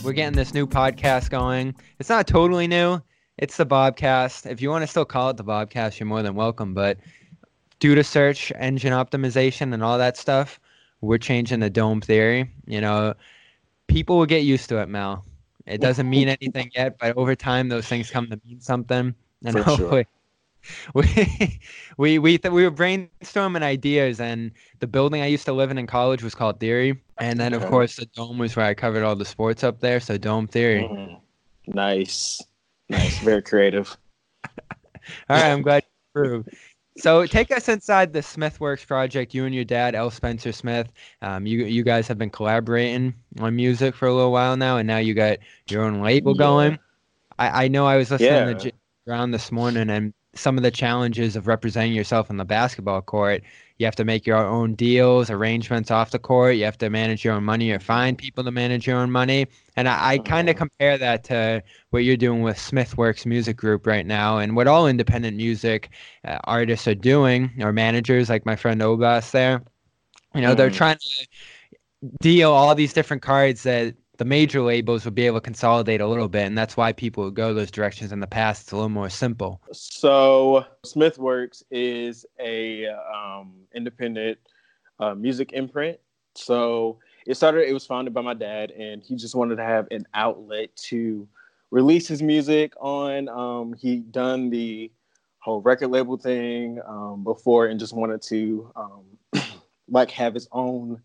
We're getting this new podcast going. It's not totally new. It's the Bobcast. If you want to still call it the Bobcast, you're more than welcome. But due to search engine optimization and all that stuff, we're changing the Dome Theory. You know, people will get used to it, Mel. It doesn't mean anything yet, but over time, those things come to mean something. And For sure. hopefully, we were brainstorming ideas, and the building I used to live in college was called Theory, and then of Okay. course the Dome was where I covered all the sports up there, so Dome Theory. Nice. Very creative. All right, I'm glad you approved. So take us inside the Smithworks project. You and your dad, L. Spencer Smith. You guys have been collaborating on music for a little while now, and now you got your own label going. I know I was listening to Brown this morning, and some of the challenges of representing yourself on the basketball court. You have to make your own deals, arrangements off the court. You have to manage your own money or find people to manage your own money. And I kind of compare that to what you're doing with Smithworks Music Group right now, and what all independent music artists are doing, or managers like my friend Obas there. You know, they're trying to deal all these different cards that the major labels would be able to consolidate a little bit, and that's why people would go those directions in the past. It's a little more simple. So Smithworks is a independent music imprint. So it was founded by my dad, and he just wanted to have an outlet to release his music on. He'd done the whole record label thing before, and just wanted to like have his own,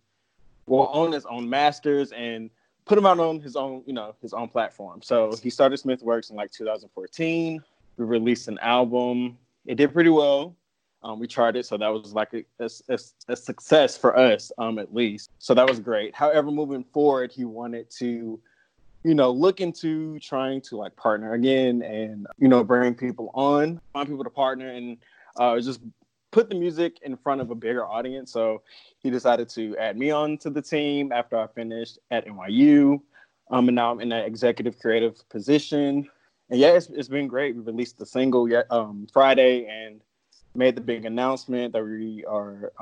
own his own masters and put him out on his own, his own platform. So he started Smithworks in like 2014. We released an album. It did pretty well. We charted, so that was like a success for us, at least. So that was great. However, moving forward, he wanted to, look into trying to like partner again and, bring people on, find people to partner, and just put the music in front of a bigger audience. So he decided to add me on to the team after I finished at NYU. And now I'm in that executive creative position. And yeah, it's been great. We released the single Friday and made the big announcement that we are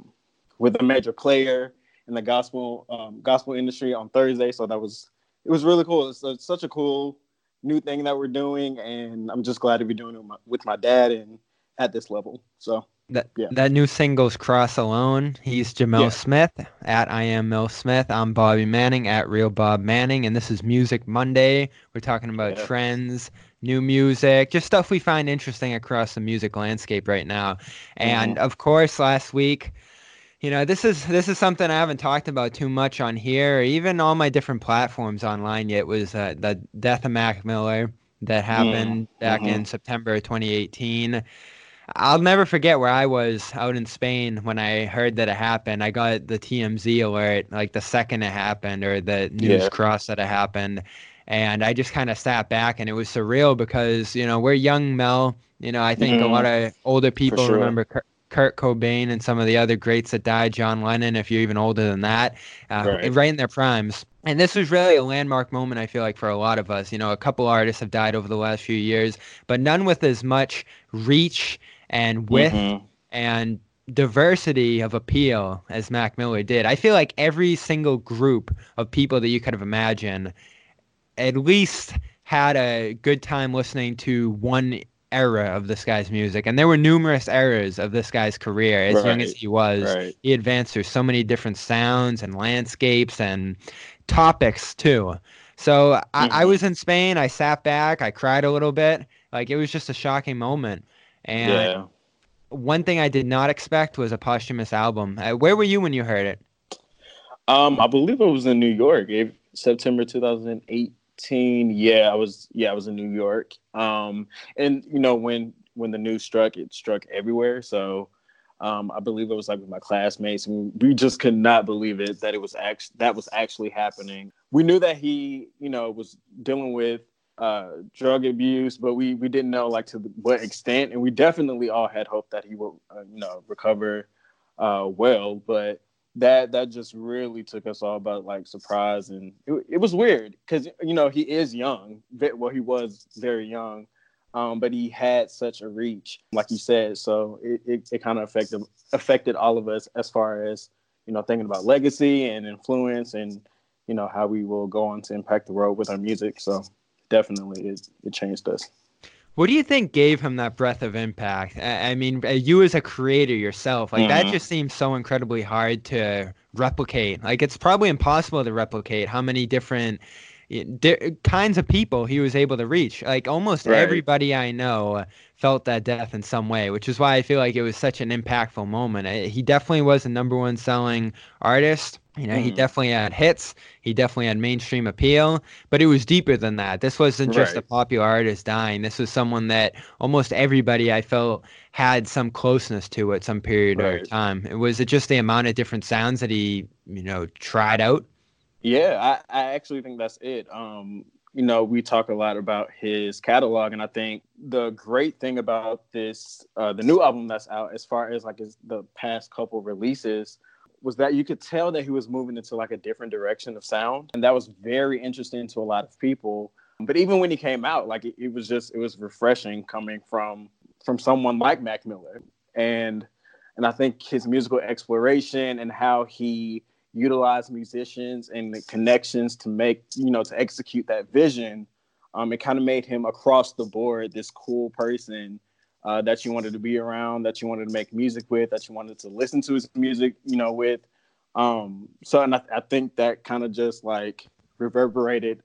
with a major player in the gospel industry on Thursday. So it was really cool. It's such a cool new thing that we're doing. And I'm just glad to be doing it with my dad and at this level. So that new single's Cross Alone. He's Jamel Smith at I Am Mel Smith. I'm Bobby Manning at Real Bob Manning, and this is Music Monday. We're talking about trends, new music, just stuff we find interesting across the music landscape right now. And of course, last week, this is something I haven't talked about too much on here, or even all my different platforms online yet. Was the death of Mac Miller that happened back in September of 2018. I'll never forget where I was out in Spain when I heard that it happened. I got the TMZ alert like the second it happened, or the news cross that it happened. And I just kind of sat back, and it was surreal because, we're young, Mel. I think a lot of older people remember Kurt Cobain and some of the other greats that died, John Lennon, if you're even older than that, right in their primes. And this was really a landmark moment, I feel like, for a lot of us. A couple artists have died over the last few years, but none with as much reach and width and diversity of appeal as Mac Miller did. I feel like every single group of people that you could have imagined at least had a good time listening to one era of this guy's music. And there were numerous eras of this guy's career. As young as he was, he advanced through so many different sounds and landscapes and topics too. So I was in Spain. I sat back. I cried a little bit. Like, it was just a shocking moment. And one thing I did not expect was a posthumous album. Where were you when you heard it? I believe it was in New York, September 2018. Yeah, I was in New York. And when the news struck, it struck everywhere. So I believe it was like with my classmates, and we just could not believe it that that was actually happening. We knew that he, was dealing with drug abuse, but we didn't know like to what extent, and we definitely all had hope that he would recover well, but that just really took us all by like surprise, and it was weird because he is young. Well, he was very young, but he had such a reach, like you said, so it kind of affected all of us as far as thinking about legacy and influence and how we will go on to impact the world with our music. So definitely it changed us. What do you think gave him that breadth of impact? I mean, you as a creator yourself, like that just seems so incredibly hard to replicate. Like it's probably impossible to replicate how many different kinds of people he was able to reach. Like almost everybody I know felt that death in some way, which is why I feel like it was such an impactful moment. He definitely was a number one selling artist. He definitely had hits. He definitely had mainstream appeal, but it was deeper than that. This wasn't just a popular artist dying. This was someone that almost everybody I felt had some closeness to at some period of time. Was it just the amount of different sounds that he, tried out? Yeah, I actually think that's it. We talk a lot about his catalog, and I think the great thing about this, the new album that's out, as far as like the past couple releases, was that you could tell that he was moving into like a different direction of sound, and that was very interesting to a lot of people. But even when he came out, like it was refreshing coming from someone like Mac Miller, and I think his musical exploration and how he utilize musicians and the connections to make, to execute that vision. It kind of made him across the board this cool person that you wanted to be around, that you wanted to make music with, that you wanted to listen to his music, with. And I think that kind of just like reverberated,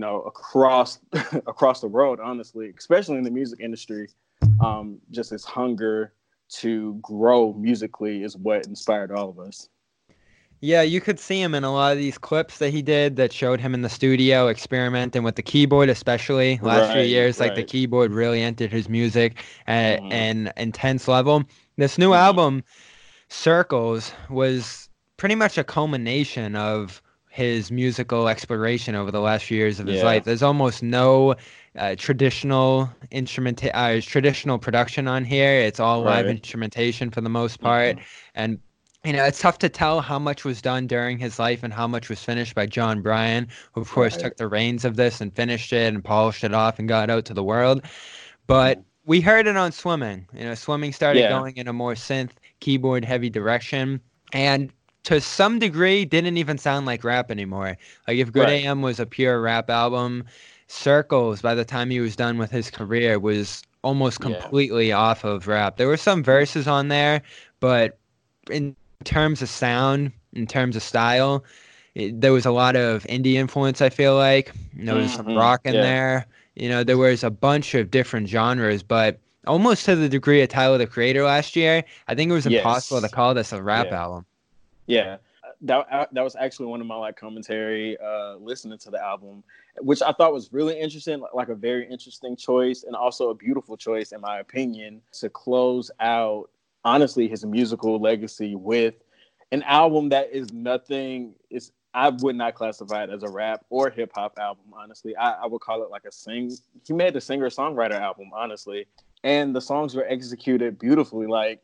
across across the world, honestly, especially in the music industry. Just his hunger to grow musically is what inspired all of us. Yeah, you could see him in a lot of these clips that he did that showed him in the studio experimenting with the keyboard, especially last few years. Like the keyboard really entered his music at an intense level. This new album, Circles, was pretty much a culmination of his musical exploration over the last few years of his life. There's almost no traditional traditional production on here. It's all live instrumentation for the most part, and it's tough to tell how much was done during his life and how much was finished by John Bryan, who of course took the reins of this and finished it and polished it off and got it out to the world. But we heard it on Swimming. Swimming started going in a more synth keyboard heavy direction, and to some degree didn't even sound like rap anymore. Like if Good AM was a pure rap album, Circles, by the time he was done with his career, was almost completely off of rap. There were some verses on there, but in terms of sound, in terms of style, there was a lot of indie influence, I feel like. There was some rock in there. There was a bunch of different genres, but almost to the degree of Tyler, the Creator last year, I think it was impossible to call this a rap album. Yeah. That was actually one of my like commentary listening to the album, which I thought was really interesting, like a very interesting choice and also a beautiful choice, in my opinion, to close out honestly his musical legacy with an album that is nothing. I would not classify it as a rap or hip hop album. Honestly, I would call it like he made a singer songwriter album, honestly, and the songs were executed beautifully. Like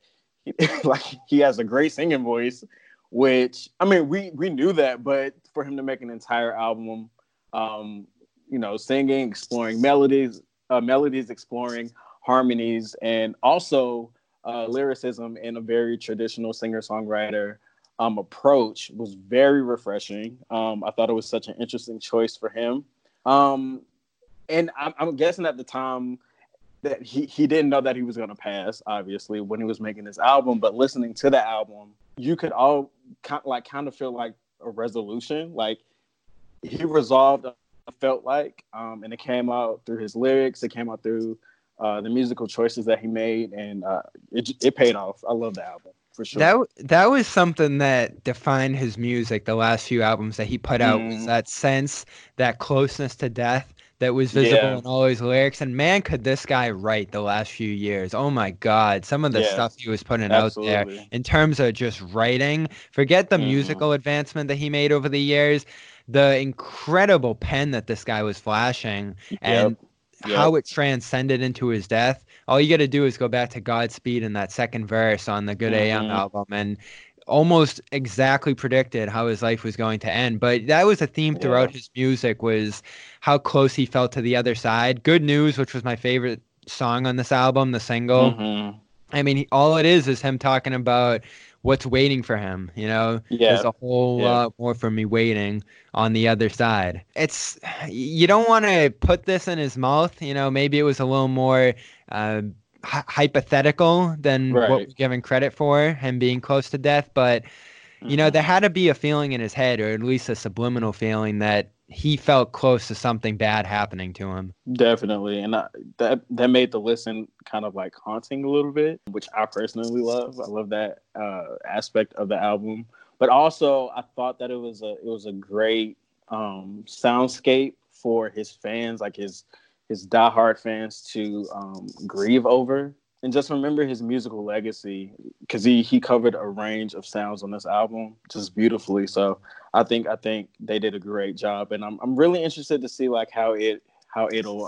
he has a great singing voice, which I mean we knew that, but for him to make an entire album, singing, exploring melodies, exploring harmonies, and also lyricism in a very traditional singer-songwriter approach was very refreshing. I thought it was such an interesting choice for him. And I'm guessing at the time that he didn't know that he was going to pass, obviously, when he was making this album. But listening to the album, you could all kind of feel like a resolution. Like he resolved, felt like, and it came out through his lyrics. It came out through the musical choices that he made, and it paid off. I love the album. For sure. That was something that defined his music. The last few albums that he put out was that sense, that closeness to death that was visible in all his lyrics. And man, could this guy write the last few years. Oh my God. Some of the stuff he was putting out there in terms of just writing, forget the musical advancement that he made over the years, the incredible pen that this guy was flashing and how it transcended into his death. All you got to do is go back to Godspeed in that second verse on the Good AM album and almost exactly predicted how his life was going to end. But that was a theme throughout his music, was how close he felt to the other side. Good News, which was my favorite song on this album, the single. I mean, all it is him talking about what's waiting for him. You know, there's Yeah. a whole Yeah. lot more for me waiting on the other side. You don't want to put this in his mouth. You know, maybe it was a little more hypothetical than what Right. we're given credit for, him being close to death. But, you know, there Hmm. had to be a feeling in his head, or at least a subliminal feeling, that he felt close to something bad happening to him. Definitely, and that made the listen kind of like haunting a little bit, which I personally love. I love that aspect of the album, but also I thought that it was a great soundscape for his fans, like his diehard fans, to grieve over and just remember his musical legacy, because he covered a range of sounds on this album just beautifully. So I think they did a great job, and I'm really interested to see like how it'll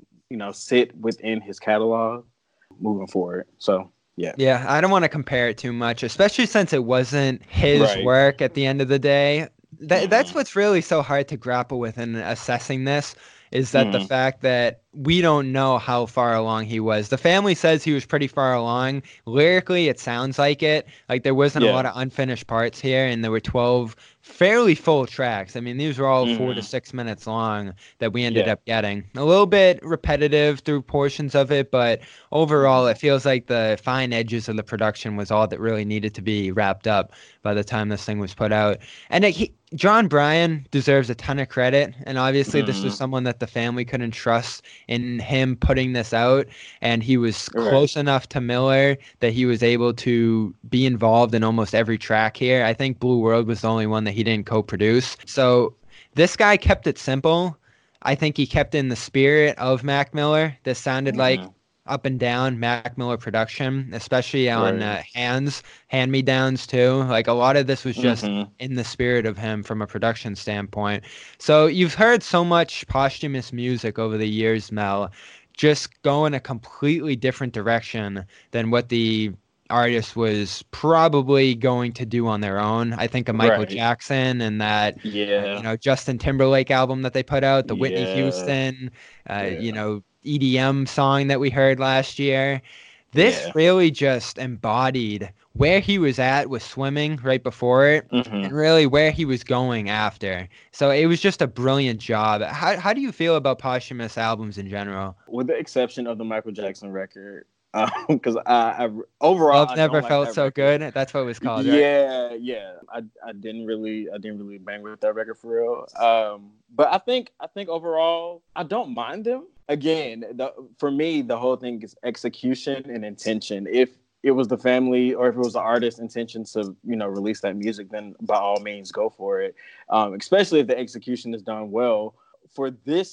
sit within his catalog moving forward. So yeah. Yeah, I don't want to compare it too much, especially since it wasn't his Right. work at the end of the day. That's Hmm. what's really so hard to grapple with in assessing this, is that the Hmm. fact that we don't know how far along he was. The family says he was pretty far along. Lyrically, it sounds like it. Like there wasn't a lot Yeah. of unfinished parts here, and there were 12 fairly full tracks. I mean, these were all 4 to 6 minutes long that we ended Yeah. up getting. A little bit repetitive through portions of it, but overall, it Hmm. feels like the fine edges of the production was all that really needed to be wrapped up by the time this thing was put out. And John Bryan deserves a ton of credit. And obviously, this was Hmm. someone that the family couldn't trust in him putting this out. And he was Right. close enough to Miller that he was able to be involved in almost every track here. I think Blue World was the only one that he didn't co-produce. So this guy kept it simple. I think he kept in the spirit of Mac Miller. This sounded like Hmm. up and down Mac Miller production, especially on Right. Hand Me Downs too. Like a lot of this was just Hmm. in the spirit of him from a production standpoint. So you've heard so much posthumous music over the years, Mel, just go in a completely different direction than what the artist was probably going to do on their own. I think of Michael Right. Jackson and that, Yeah. Justin Timberlake album that they put out, the Whitney Yeah. Houston, Yeah. EDM song that we heard last year. This Yeah. really just embodied where he was at with swimming right before it, Hmm. and really where he was going after. So it was just a brilliant job. How do you feel about posthumous albums in general? With the exception of the Michael Jackson record, because I overall Love I Never don't like Felt that So record. Good. That's what it was called, right? Yeah, yeah. I didn't really bang with that record for real. But I think overall I don't mind them. Again, for me the whole thing is execution and intention. If it was the family or if it was the artist's intention to release that music, then by all means go for it. Especially if the execution is done well. For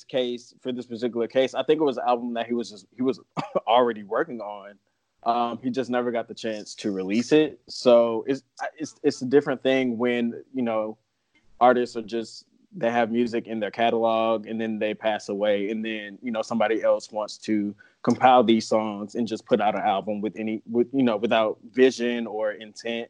this particular case, I think it was an album that he was already working on. He just never got the chance to release it. So it's a different thing when artists are just they have music in their catalog and then they pass away, and then somebody else wants to compile these songs and just put out an album without vision or intent.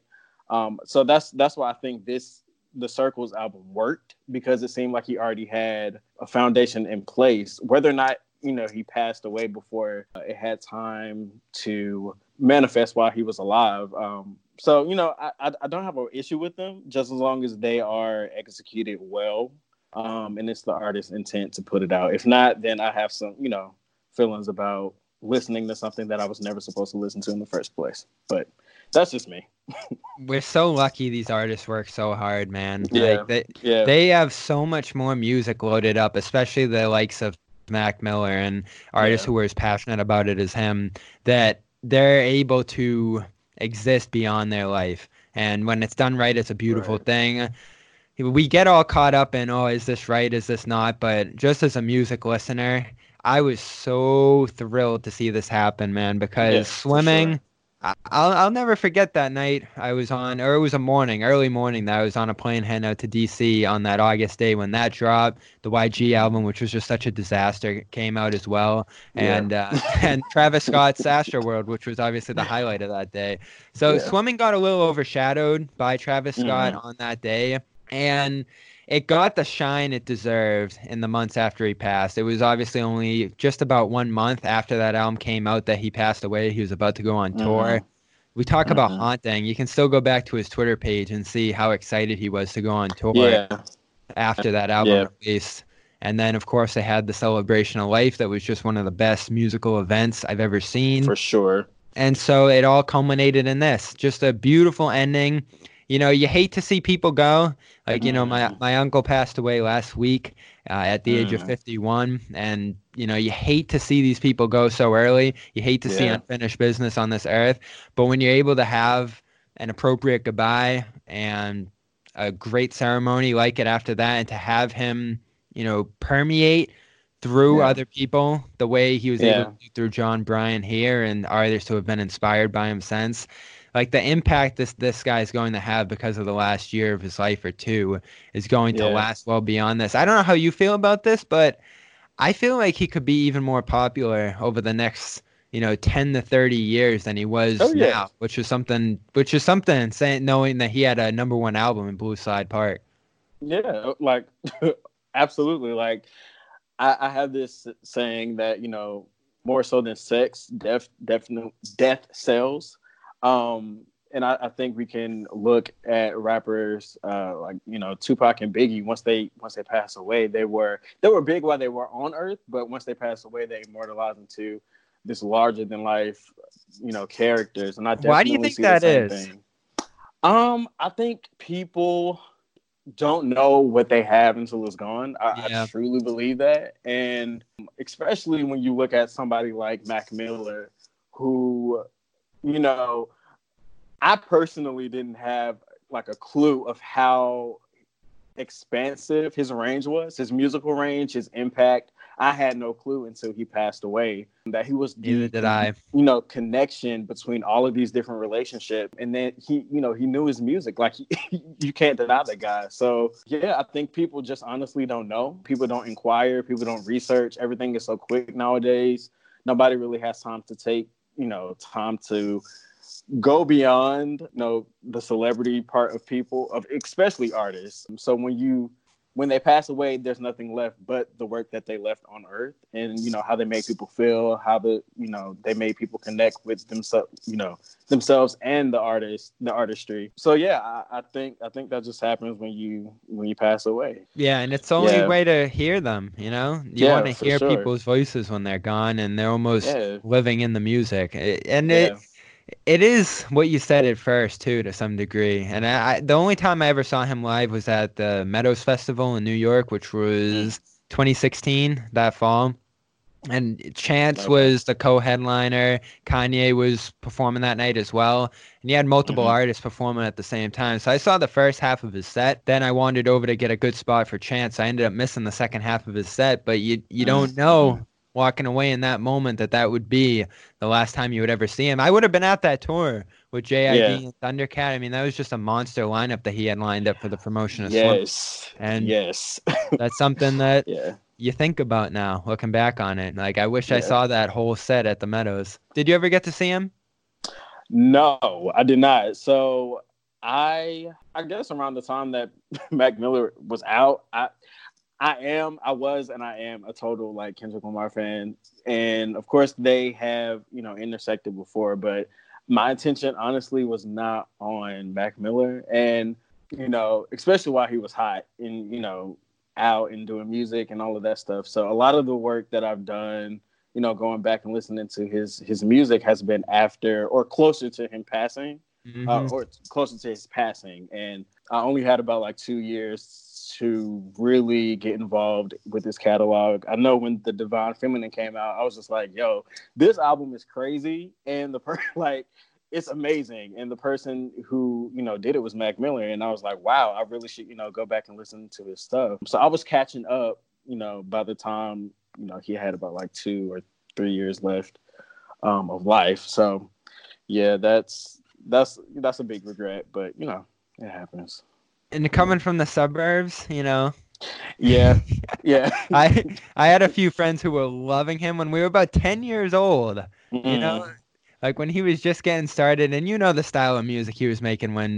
So that's why I think the Circles album worked, because it seemed like he already had a foundation in place. Whether or not he passed away before it had time to manifest while he was alive. So I don't have an issue with them, just as long as they are executed well, and it's the artist's intent to put it out. If not, then I have some feelings about listening to something that I was never supposed to listen to in the first place. But that's just me. We're so lucky these artists work so hard, man. Yeah, Like they yeah, they have so much more music loaded up, especially the likes of Mac Miller and artists yeah. who are as passionate about it as him, that they're able to exist beyond their life. And when it's done right, it's a beautiful Right. thing. We get all caught up in, oh, is this right? Is this not? But just as a music listener, I was so thrilled to see this happen, man, because Yeah, for sure. swimming, I'll never forget that night I was on, or it was a early morning that I was on a plane heading out to DC on that August day when that dropped. The YG Mhm. album, which was just such a disaster, came out as well, Yeah. and and Travis Scott's Astroworld, which was obviously the highlight of that day. So Yeah. swimming got a little overshadowed by Travis Scott Hmm. on that day, and it got the shine it deserved in the months after he passed. It was obviously only just about 1 month after that album came out that he passed away. He was about to go on tour. Hmm. We talk about haunting. You can still go back to his Twitter page and see how excited he was to go on tour after that album released. And then, of course, they had the Celebration of Life that was just one of the best musical events I've ever seen. For sure. And so it all culminated in this. Just a beautiful ending. You know, you hate to see people go. Like, you know, my uncle passed away last week at the age of 51. And, you know, you hate to see these people go so early. You hate to see unfinished business on this earth. But when you're able to have an appropriate goodbye and a great ceremony like it after that, and to have him, you know, permeate through other people the way he was able to do through John Bryan here and artists who have been inspired by him since. Like, the impact this guy's going to have because of the last year of his life or two is going to last well beyond this. I don't know how you feel about this, but I feel like he could be even more popular over the next, you know, 10 to 30 years than he was now, which is something saying, knowing that he had a #1 album in Blue Slide Park. Yeah, like, absolutely. Like, I have this saying that, you know, more so than sex, death sells. And I think we can look at rappers like, you know, Tupac and Biggie. Once they pass away, they were big while they were on Earth, but once they passed away, they immortalized into this larger than life, you know, characters. And I definitely Why do you think that is? Thing. I think people don't know what they have until it's gone. I truly believe that, and especially when you look at somebody like Mac Miller, who, you know, I personally didn't have like a clue of how expansive his range was, his musical range, his impact. I had no clue until he passed away that he was Neither did I. You know, connection between all of these different relationships. And then he knew his music. Like, you can't deny that guy. So yeah, I think people just honestly don't know. People don't inquire. People don't research. Everything is so quick nowadays. Nobody really has time to take, you know, time to go beyond, you know, the celebrity part of people, of especially artists. So when they pass away, there's nothing left but the work that they left on Earth, and, you know, how they made people feel, how they made people connect with themselves and the artistry. So yeah, I think that just happens when you pass away. Yeah, and it's the only way to hear them, you know? You want to hear people's voices when they're gone and they're almost living in the music. It is what you said at first, too, to some degree. And the only time I ever saw him live was at the Meadows Festival in New York, which was 2016, that fall. And Chance was the co-headliner. Kanye was performing that night as well. And he had multiple artists performing at the same time. So I saw the first half of his set. Then I wandered over to get a good spot for Chance. I ended up missing the second half of his set. But you don't know walking away in that moment that would be the last time you would ever see him. I would have been at that tour with JID and Thundercat. I mean, that was just a monster lineup that he had lined up for the promotion of Slump. And that's something that you think about now, looking back on it. Like, I wish I saw that whole set at the Meadows. Did you ever get to see him? No, I did not. So I guess around the time that Mac Miller was out, I was and I am a total, like, Kendrick Lamar fan. And of course they have, you know, intersected before, but my attention honestly was not on Mac Miller. And, you know, especially while he was hot and, you know, out and doing music and all of that stuff. So a lot of the work that I've done, you know, going back and listening to his music has been after or closer to him passing, or closer to his passing. And I only had about like 2 years to really get involved with his catalog. I know when the Divine Feminine came out, I was just like, yo, this album is crazy. And it's amazing. And the person who, you know, did it was Mac Miller. And I was like, wow, I really should, you know, go back and listen to his stuff. So I was catching up, you know, by the time, you know, he had about like 2 or 3 years left of life. So yeah, that's a big regret, but, you know, it happens. And coming from the suburbs, you know. Yeah. I had a few friends who were loving him when we were about 10 years old. You know, like when he was just getting started, and you know the style of music he was making when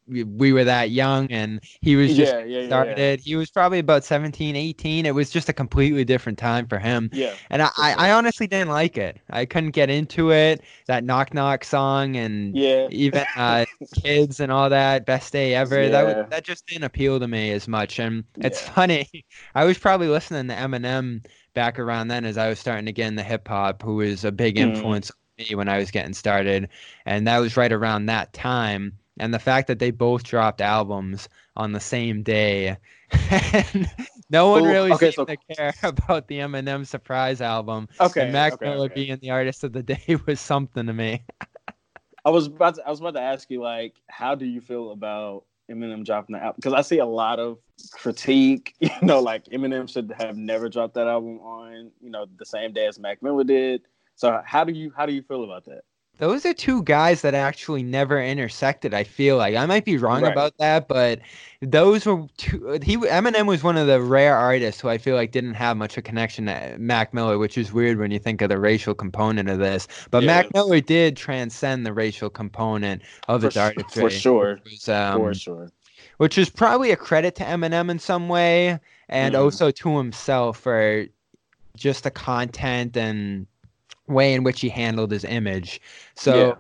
we were that young, and he was just started. Yeah. He was probably about 17, 18. It was just a completely different time for him. Yeah. And I honestly didn't like it. I couldn't get into it. That Knock Knock song and even Kids and all that, Best Day Ever. That just didn't appeal to me as much. And it's funny. I was probably listening to Eminem back around then as I was starting to get into hip hop, who was a big influence on me when I was getting started. And that was right around that time. And the fact that they both dropped albums on the same day, and no one really seemed to care about the Eminem Surprise album. And Mac Miller being the artist of the day was something to me. I was about to ask you, like, how do you feel about Eminem dropping the album? Because I see a lot of critique, like Eminem should have never dropped that album on, the same day as Mac Miller did. So how do you feel about that? Those are two guys that actually never intersected, I feel like. I might be wrong about that, but those were two. Eminem was one of the rare artists who I feel like didn't have much of a connection to Mac Miller, which is weird when you think of the racial component of this. But Mac Miller did transcend the racial component of its artistry. For sure. For sure. Which is probably a credit to Eminem in some way, and also to himself for just the content and way in which he handled his image. So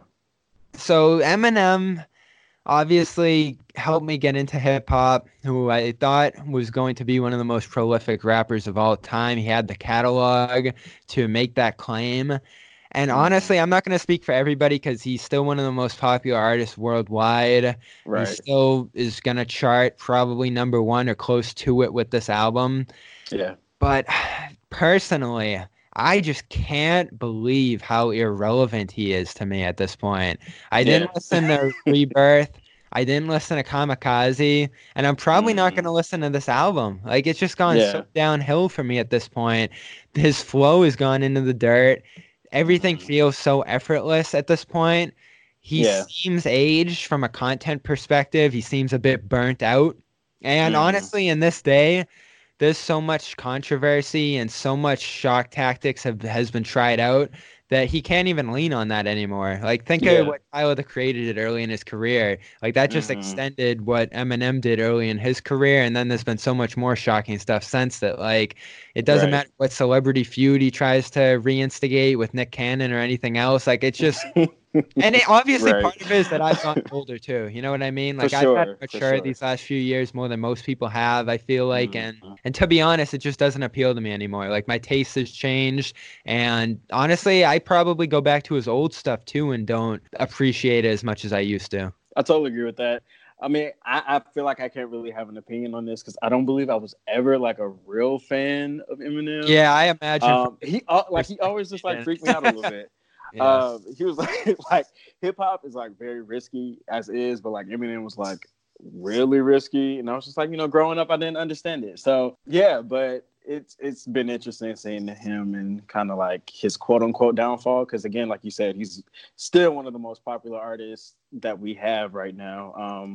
Eminem obviously helped me get into hip hop, who I thought was going to be one of the most prolific rappers of all time. He had the catalog to make that claim. And honestly, I'm not going to speak for everybody because he's still one of the most popular artists worldwide. Right. He still is going to chart probably number one or close to it with this album. Yeah. But personally, I just can't believe how irrelevant he is to me at this point. I didn't listen to Rebirth. I didn't listen to Kamikaze. And I'm probably not going to listen to this album. Like, it's just gone so downhill for me at this point. His flow has gone into the dirt. Everything feels so effortless at this point. He seems aged from a content perspective. He seems a bit burnt out. And honestly, in this day, there's so much controversy and so much shock tactics has been tried out that he can't even lean on that anymore. Like, think of what Tyler the Creator did early in his career. Like, that just extended what Eminem did early in his career, and then there's been so much more shocking stuff since that. Like, it doesn't matter what celebrity feud he tries to reinstigate with Nick Cannon or anything else. Like, it's just... And obviously part of it is that I've gotten older too. You know what I mean? Like, I've had to mature these last few years more than most people have, I feel like. And to be honest, it just doesn't appeal to me anymore. Like, my taste has changed. And honestly, I probably go back to his old stuff too and don't appreciate it as much as I used to. I totally agree with that. I mean, I feel like I can't really have an opinion on this because I don't believe I was ever like a real fan of Eminem. Yeah, I imagine. He always just like freaked me out a little bit. Yeah. He was like hip hop is like very risky as is, but like Eminem was like really risky, and I was just like, growing up I didn't understand it. So but it's been interesting seeing him and kind of like his quote unquote downfall, because again, like you said, he's still one of the most popular artists that we have right now.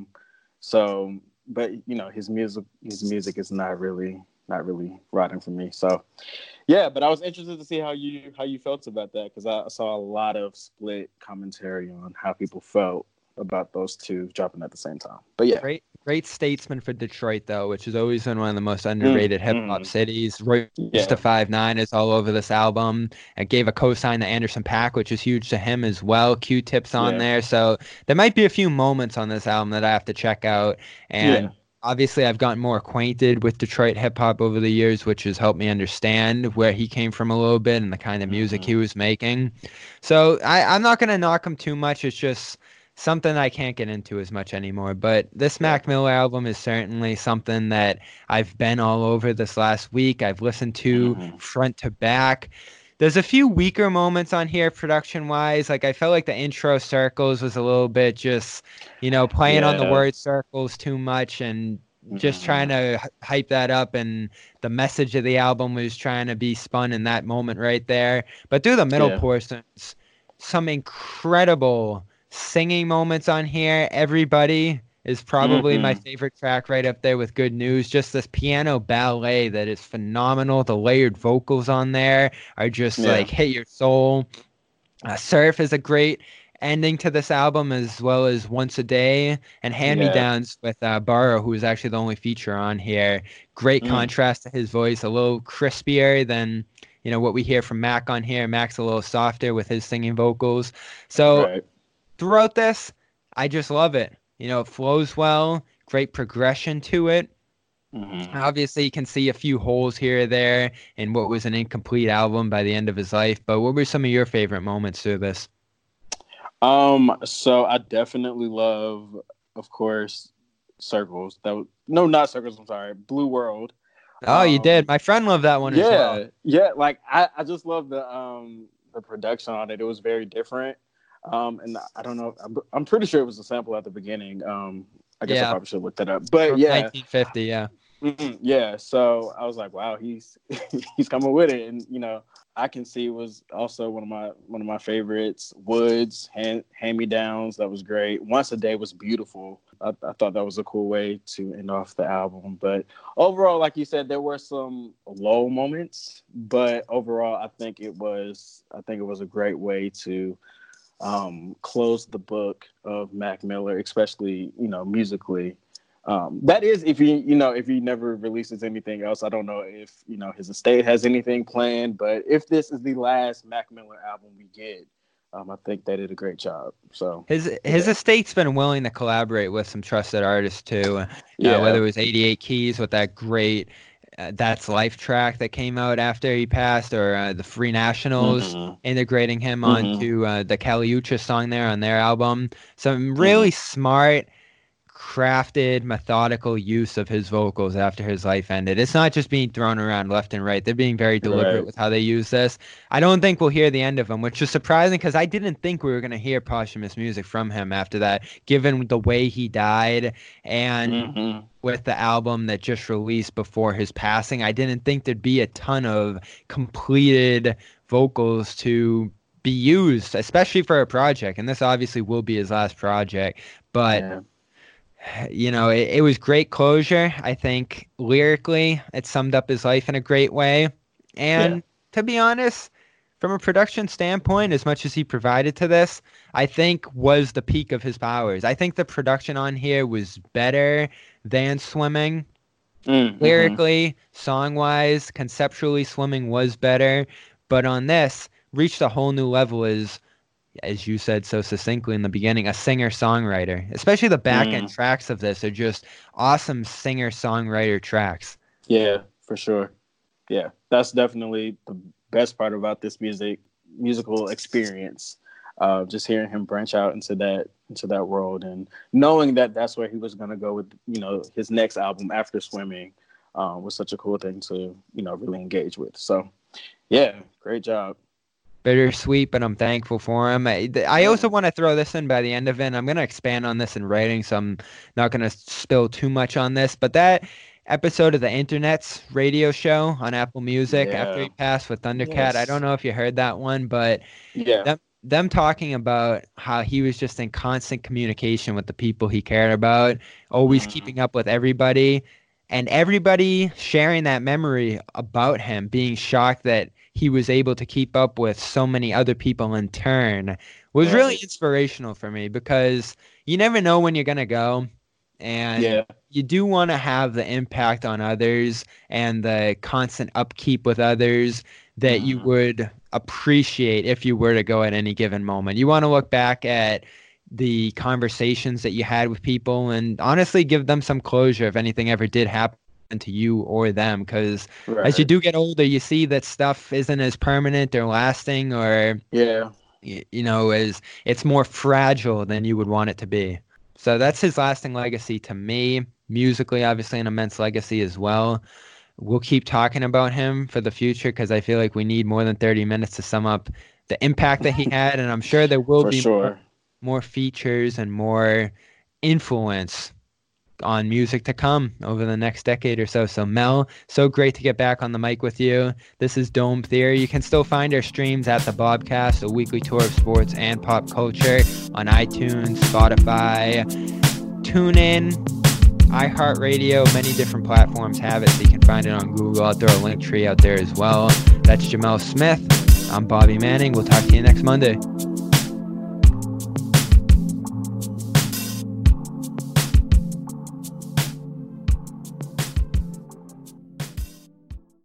But his music is not really riding for me. So but I was interested to see how you felt about that, because I saw a lot of split commentary on how people felt about those two dropping at the same time. But great statesman for Detroit though, which has always been one of the most underrated hip hop cities. Royce da 5'9" is all over this album. It gave a cosign to Anderson .Paak, which is huge to him as well. Q-Tip's on there, so there might be a few moments on this album that I have to check out. And obviously, I've gotten more acquainted with Detroit hip-hop over the years, which has helped me understand where he came from a little bit and the kind of music he was making. So I'm not going to knock him too much. It's just something I can't get into as much anymore. But this Mac Miller album is certainly something that I've been all over this last week. I've listened to front to back. There's a few weaker moments on here production-wise. Like, I felt like the intro circles was a little bit just, playing on the word circles too much and just trying to hype that up. And the message of the album was trying to be spun in that moment right there. But through the middle portions, some incredible singing moments on here. Everybody is probably my favorite track right up there with Good News. Just this piano ballet that is phenomenal. The layered vocals on there are just like hit your soul. Surf is a great ending to this album, as well as Once a Day and Hand Me Downs with Burrow, who is actually the only feature on here. Great contrast to his voice, a little crispier than what we hear from Mac on here. Mac's a little softer with his singing vocals. So throughout this, I just love it. It flows well, great progression to it. Obviously, you can see a few holes here or there in what was an incomplete album by the end of his life. But what were some of your favorite moments through this? So I definitely love, of course, Circles. Not Circles. I'm sorry, Blue World. Oh, you did. My friend loved that one as well. Yeah. Like I just love the production on it. It was very different. And I don't know. I'm pretty sure it was a sample at the beginning. I guess I probably should look that up. But from 1950. Yeah. Yeah. So I was like, wow, he's coming with it, and I Can See was also one of my favorites. Woods, Hand Me Downs, that was great. Once a Day was beautiful. I thought that was a cool way to end off the album. But overall, like you said, there were some low moments, but overall, I think it was a great way to close the book of Mac Miller, especially musically. That is, if he never releases anything else. I don't know if his estate has anything planned, but if this is the last Mac Miller album we get, I think they did a great job. So his estate's been willing to collaborate with some trusted artists too. Whether it was 88 Keys with that great That's Life track that came out after he passed, or the Free Nationals integrating him onto the Kali Uchis song there on their album. Some really smart, crafted, methodical use of his vocals after his life ended. It's not just being thrown around left and right. They're being very deliberate with how they use this. I don't think we'll hear the end of him, which is surprising because I didn't think we were going to hear posthumous music from him after that, given the way he died and with the album that just released before his passing. I didn't think there'd be a ton of completed vocals to be used, especially for a project. And this obviously will be his last project, but it was great closure. I think lyrically, it summed up his life in a great way. And to be honest, from a production standpoint, as much as he provided to this, I think was the peak of his powers. I think the production on here was better than Swimming. Lyrically, song-wise, conceptually, Swimming was better. But on this, reached a whole new level as you said so succinctly in the beginning, a singer-songwriter. Especially the back-end tracks of this are just awesome singer-songwriter tracks. Yeah, for sure. Yeah, that's definitely the best part about this musical experience. Just hearing him branch out into that world and knowing that that's where he was going to go with, his next album after Swimming was such a cool thing to, really engage with. So, yeah, great job. Bittersweet, but I'm thankful for him. I also want to throw this in by the end of it. I'm going to expand on this in writing, so I'm not going to spill too much on this. But that episode of the Internet's radio show on Apple Music after he passed with Thundercat, I don't know if you heard that one, but them talking about how he was just in constant communication with the people he cared about, always keeping up with everybody, and everybody sharing that memory about him, being shocked that he was able to keep up with so many other people in turn, was really inspirational for me, because you never know when you're going to go. And you do want to have the impact on others and the constant upkeep with others that you would appreciate if you were to go at any given moment. You want to look back at the conversations that you had with people and honestly give them some closure if anything ever did happen to you or them, because as you do get older, you see that stuff isn't as permanent or lasting, or as it's more fragile than you would want it to be. So that's his lasting legacy to me. Musically, obviously, an immense legacy as well. We'll keep talking about him for the future, because I feel like we need more than 30 minutes to sum up the impact that he had, and I'm sure there will be more features and more influence on music to come over the next decade or so. So Mel, so great to get back on the mic with you. This is Dome Theory. You can still find our streams at the Bobcast, a weekly tour of sports and pop culture, on iTunes, Spotify, TuneIn, iHeartRadio. Many different platforms have it, so you can find it on Google. I'll throw a link tree out there as well. That's Jamel Smith. I'm Bobby Manning. We'll talk to you next Monday.